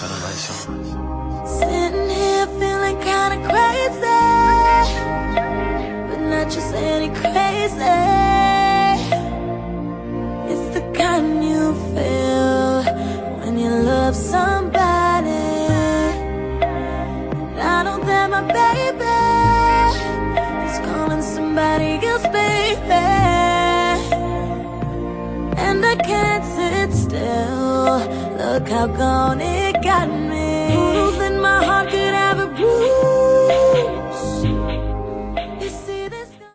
Sitting here feeling kinda crazy, but not just any crazy. It's the kind you feel when you love somebody. And I know that my baby is calling somebody else, baby. And I can't sit still, look how gone it is.